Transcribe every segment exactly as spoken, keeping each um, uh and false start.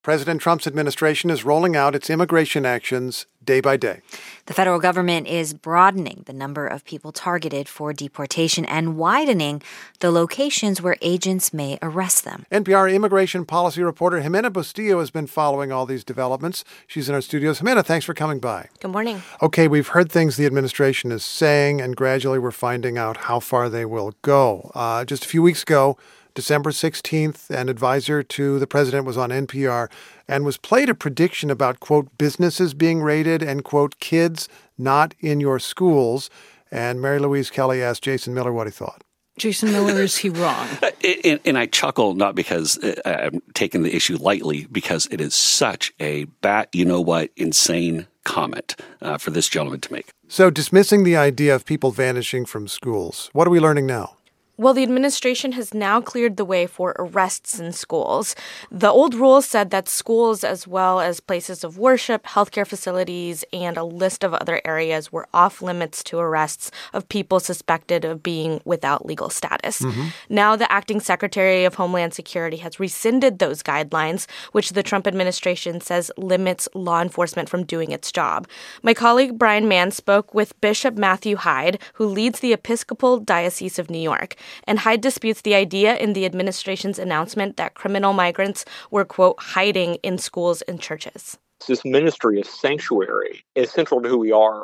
President Trump's administration is rolling out its immigration actions day by day. The federal government is broadening the number of people targeted for deportation and widening the locations where agents may arrest them. N P R immigration policy reporter Jimena Bustillo has been following all these developments. She's in our studios. Jimena, thanks for coming by. Good morning. Okay, we've heard things the administration is saying, and gradually we're finding out how far they will go. Uh, just a few weeks ago, December sixteenth, an advisor to the president was on N P R and was played a prediction about, quote, businesses being raided and, quote, kids not in your schools. And Mary Louise Kelly asked Jason Miller what he thought. Jason Miller, is he wrong? and, and I chuckle not because I'm taking the issue lightly, because it is such a bat, you know what, insane comment uh, for this gentleman to make. So dismissing the idea of people vanishing from schools, what are we learning now? Well, the administration has now cleared the way for arrests in schools. The old rules said that schools, as well as places of worship, healthcare facilities, and a list of other areas were off limits to arrests of people suspected of being without legal status. Mm-hmm. Now, the acting Secretary of Homeland Security has rescinded those guidelines, which the Trump administration says limits law enforcement from doing its job. My colleague Brian Mann spoke with Bishop Matthew Hyde, who leads the Episcopal Diocese of New York. And Hyde disputes the idea in the administration's announcement that criminal migrants were, quote, hiding in schools and churches. This ministry of sanctuary is central to who we are.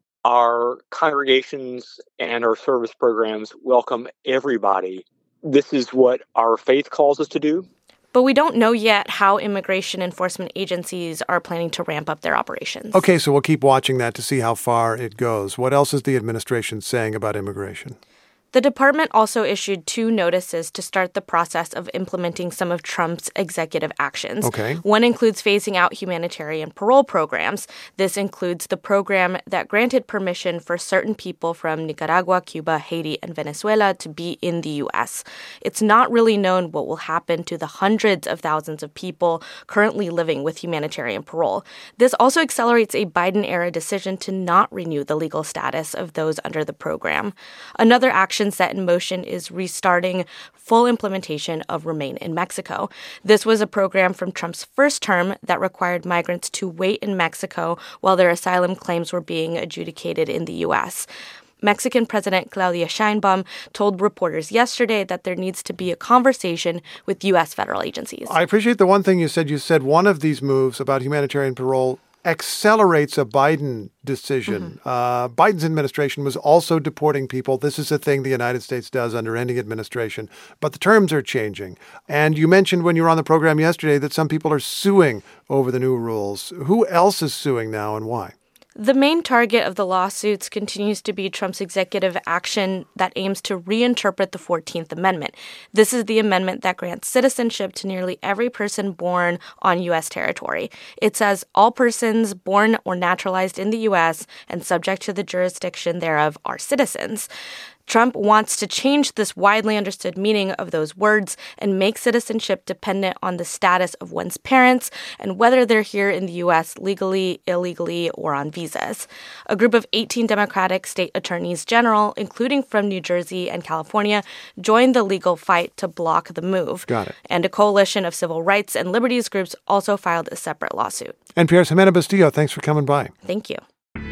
Our congregations and our service programs welcome everybody. This is what our faith calls us to do. But we don't know yet how immigration enforcement agencies are planning to ramp up their operations. Okay, so we'll keep watching that to see how far it goes. What else is the administration saying about immigration? The department also issued two notices to start the process of implementing some of Trump's executive actions. Okay. One includes phasing out humanitarian parole programs. This includes the program that granted permission for certain people from Nicaragua, Cuba, Haiti, and Venezuela to be in the U S. It's not really known what will happen to the hundreds of thousands of people currently living with humanitarian parole. This also accelerates a Biden-era decision to not renew the legal status of those under the program. Another action set in motion is restarting full implementation of Remain in Mexico. This was a program from Trump's first term that required migrants to wait in Mexico while their asylum claims were being adjudicated in the U S. Mexican President Claudia Sheinbaum told reporters yesterday that there needs to be a conversation with U S federal agencies. I appreciate the one thing you said. You said one of these moves about humanitarian parole accelerates a Biden decision. Mm-hmm. Uh, Biden's administration was also deporting people. This is a thing the United States does under any administration. But the terms are changing. And you mentioned when you were on the program yesterday that some people are suing over the new rules. Who else is suing now and why? The main target of the lawsuits continues to be Trump's executive action that aims to reinterpret the fourteenth Amendment. This is the amendment that grants citizenship to nearly every person born on U S territory. It says all persons born or naturalized in the U S and subject to the jurisdiction thereof are citizens. Trump wants to change this widely understood meaning of those words and make citizenship dependent on the status of one's parents and whether they're here in the U S legally, illegally, or on visas. A group of eighteen Democratic state attorneys general, including from New Jersey and California, joined the legal fight to block the move. Got it. And a coalition of civil rights and liberties groups also filed a separate lawsuit. N P R's Jimena Bustillo, thanks for coming by. Thank you.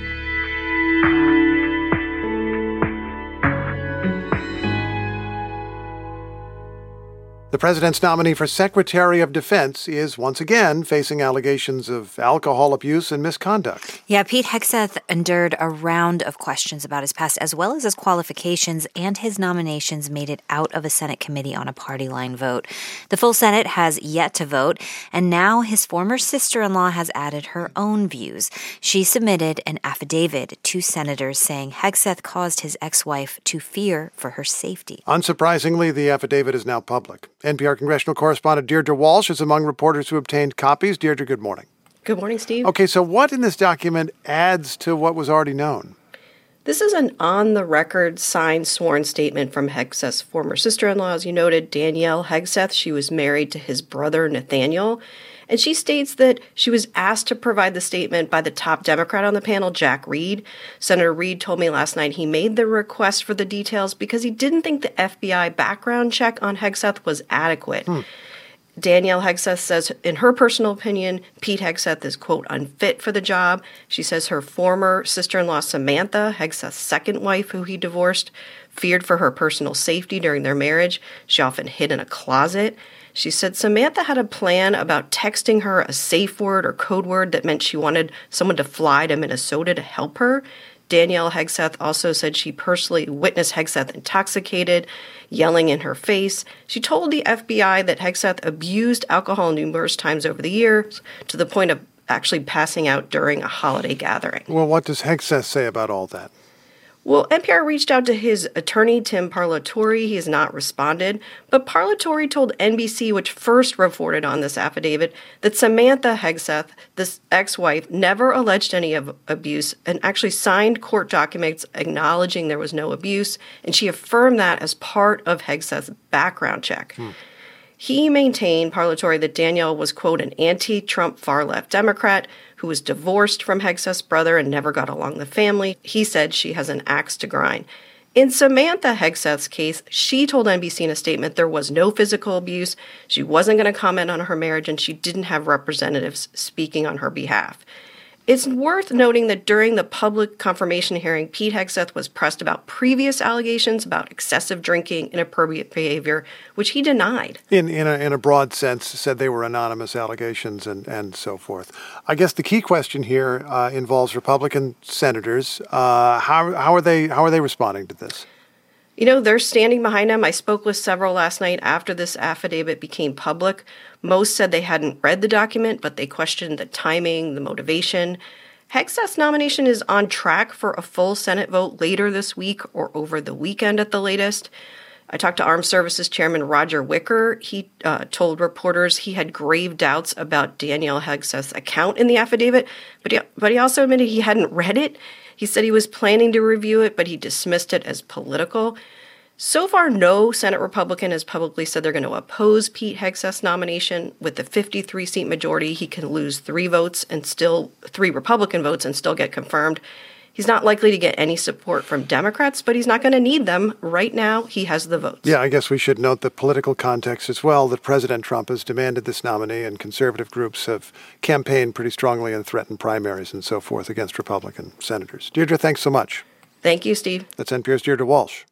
The president's nominee for Secretary of Defense is once again facing allegations of alcohol abuse and misconduct. Yeah, Pete Hegseth endured a round of questions about his past as well as his qualifications, and his nominations made it out of a Senate committee on a party line vote. The full Senate has yet to vote, and now his former sister-in-law has added her own views. She submitted an affidavit to senators saying Hegseth caused his ex-wife to fear for her safety. Unsurprisingly, the affidavit is now public. N P R congressional correspondent Deirdre Walsh is among reporters who obtained copies. Deirdre, good morning. Good morning, Steve. Okay, so what in this document adds to what was already known? This is an on-the-record signed sworn statement from Hegseth's former sister-in-law, as you noted, Danielle Hegseth. She was married to his brother, Nathaniel. And she states that she was asked to provide the statement by the top Democrat on the panel, Jack Reed. Senator Reed told me last night he made the request for the details because he didn't think the F B I background check on Hegseth was adequate. Hmm. Danielle Hegseth says, in her personal opinion, Pete Hegseth is, quote, unfit for the job. She says her former sister-in-law, Samantha, Hegseth's second wife, who he divorced, feared for her personal safety during their marriage. She often hid in a closet. She said Samantha had a plan about texting her a safe word or code word that meant she wanted someone to fly to Minnesota to help her. Danielle Hegseth also said she personally witnessed Hegseth intoxicated, yelling in her face. She told the F B I that Hegseth abused alcohol numerous times over the years to the point of actually passing out during a holiday gathering. Well, what does Hegseth say about all that? Well, N P R reached out to his attorney, Tim Parlatore. He has not responded. But Parlatore told N B C, which first reported on this affidavit, that Samantha Hegseth, this ex-wife, never alleged any of abuse and actually signed court documents acknowledging there was no abuse. And she affirmed that as part of Hegseth's background check. Hmm. He maintained, Parlatore, that Danielle was, quote, an anti-Trump far-left Democrat who was divorced from Hegseth's brother and never got along with the family. He said she has an axe to grind. In Samantha Hegseth's case, she told N B C in a statement there was no physical abuse, she wasn't going to comment on her marriage, and she didn't have representatives speaking on her behalf. It's worth noting that during the public confirmation hearing, Pete Hegseth was pressed about previous allegations about excessive drinking, inappropriate behavior, which he denied. In in a, in a broad sense, said they were anonymous allegations and, and so forth. I guess the key question here uh, involves Republican senators. Uh, how how are they how are they responding to this? You know, they're standing behind him. I spoke with several last night after this affidavit became public. Most said they hadn't read the document, but they questioned the timing, the motivation. Hegseth's nomination is on track for a full Senate vote later this week or over the weekend at the latest. I talked to Armed Services Chairman Roger Wicker. He uh, told reporters he had grave doubts about Danielle Hegseth's account in the affidavit, but he, but he also admitted he hadn't read it. He said he was planning to review it, but he dismissed it as political. So far, no Senate Republican has publicly said they're going to oppose Pete Hegseth's nomination. With the fifty-three seat majority, he can lose three votes and still three Republican votes and still get confirmed. He's not likely to get any support from Democrats, but he's not going to need them. Right now, he has the votes. Yeah, I guess we should note the political context as well, that President Trump has demanded this nominee, and conservative groups have campaigned pretty strongly and threatened primaries and so forth against Republican senators. Deirdre, thanks so much. Thank you, Steve. That's N P R's Deirdre Walsh.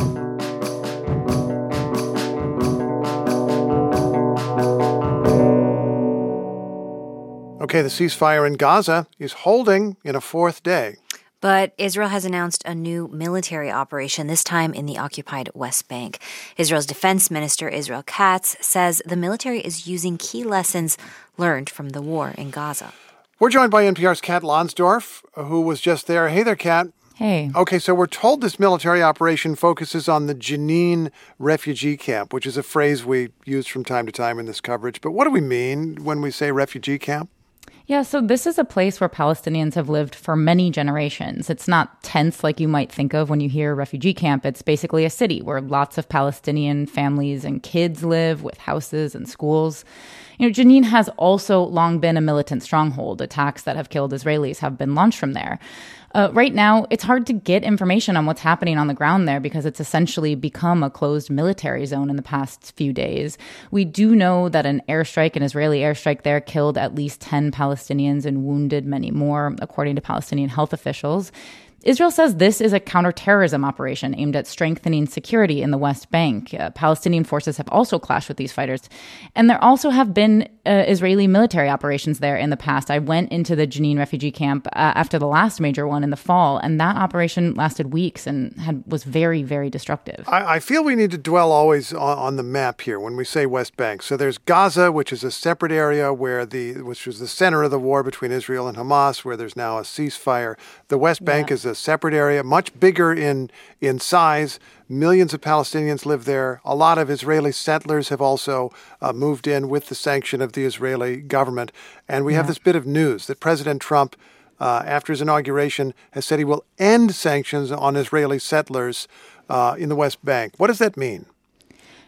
Okay, the ceasefire in Gaza is holding in a fourth day. But Israel has announced a new military operation, this time in the occupied West Bank. Israel's defense minister, Israel Katz, says the military is using key lessons learned from the war in Gaza. We're joined by N P R's Kat Lonsdorf, who was just there. Hey there, Kat. Hey. Okay, so we're told this military operation focuses on the Jenin refugee camp, which is a phrase we use from time to time in this coverage. But what do we mean when we say refugee camp? Yeah, so this is a place where Palestinians have lived for many generations. It's not tents like you might think of when you hear refugee camp. It's basically a city where lots of Palestinian families and kids live with houses and schools. You know, Jenin has also long been a militant stronghold. Attacks that have killed Israelis have been launched from there. Uh, right now, it's hard to get information on what's happening on the ground there because it's essentially become a closed military zone in the past few days. We do know that an airstrike, an Israeli airstrike there, killed at least ten Palestinians and wounded many more, according to Palestinian health officials. Israel says this is a counterterrorism operation aimed at strengthening security in the West Bank. Uh, Palestinian forces have also clashed with these fighters. And there also have been uh, Israeli military operations there in the past. I went into the Jenin refugee camp uh, after the last major one in the fall, and that operation lasted weeks and had was very, very destructive. I, I feel we need to dwell always on, on the map here when we say West Bank. So there's Gaza, which is a separate area where the which was the center of the war between Israel and Hamas, where there's now a ceasefire. The West Bank yeah. is a separate area, much bigger in in size. Millions of Palestinians live there. A lot of Israeli settlers have also uh, moved in with the sanction of the Israeli government. And we yeah. have this bit of news that President Trump, uh, after his inauguration, has said he will end sanctions on Israeli settlers uh, in the West Bank. What does that mean?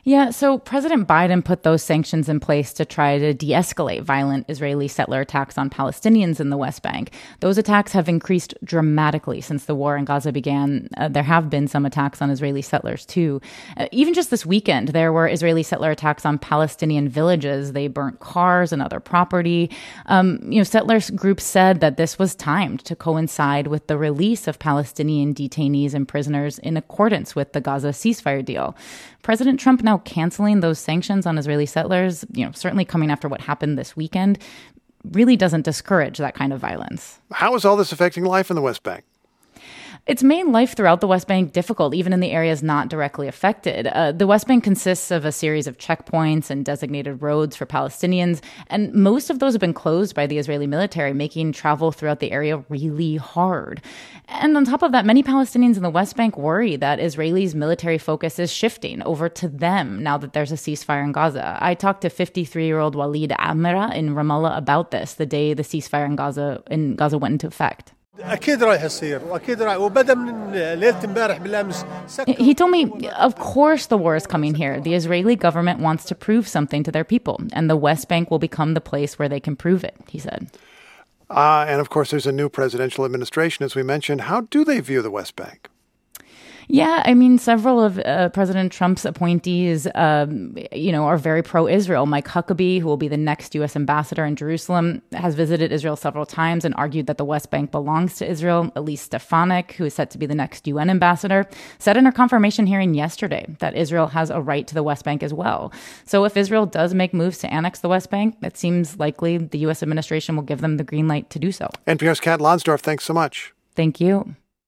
Yeah, so President Biden put those sanctions in place to try to de-escalate violent Israeli settler attacks on Palestinians in the West Bank. Those attacks have increased dramatically since the war in Gaza began. Uh, there have been some attacks on Israeli settlers, too. Uh, even just this weekend, there were Israeli settler attacks on Palestinian villages. They burnt cars and other property. Um, you know, settlers groups said that this was timed to coincide with the release of Palestinian detainees and prisoners in accordance with the Gaza ceasefire deal. President Trump now canceling those sanctions on Israeli settlers, you know, certainly coming after what happened this weekend, really doesn't discourage that kind of violence. How is all this affecting life in the West Bank? It's made life throughout the West Bank difficult, even in the areas not directly affected. Uh, the West Bank consists of a series of checkpoints and designated roads for Palestinians, and most of those have been closed by the Israeli military, making travel throughout the area really hard. And on top of that, many Palestinians in the West Bank worry that Israelis' military focus is shifting over to them now that there's a ceasefire in Gaza. I talked to fifty-three-year-old Walid Amira in Ramallah about this the day the ceasefire in Gaza in Gaza went into effect. اكيد رايح يصير واكيد رايح وبدا من ليله امبارح بالامس. He told me, of course the war is coming here. The Israeli government wants to prove something to their people, and the West Bank will become the place where they can prove it, he said. Uh, and of course, there's a new presidential administration, as we mentioned. How do they view the West Bank? Yeah, I mean, several of uh, President Trump's appointees, um, you know, are very pro-Israel. Mike Huckabee, who will be the next U S ambassador in Jerusalem, has visited Israel several times and argued that the West Bank belongs to Israel. Elise Stefanik, who is set to be the next U N ambassador, said in her confirmation hearing yesterday that Israel has a right to the West Bank as well. So if Israel does make moves to annex the West Bank, it seems likely the U S administration will give them the green light to do so. N P R's Kat Lonsdorf, thanks so much. Thank you.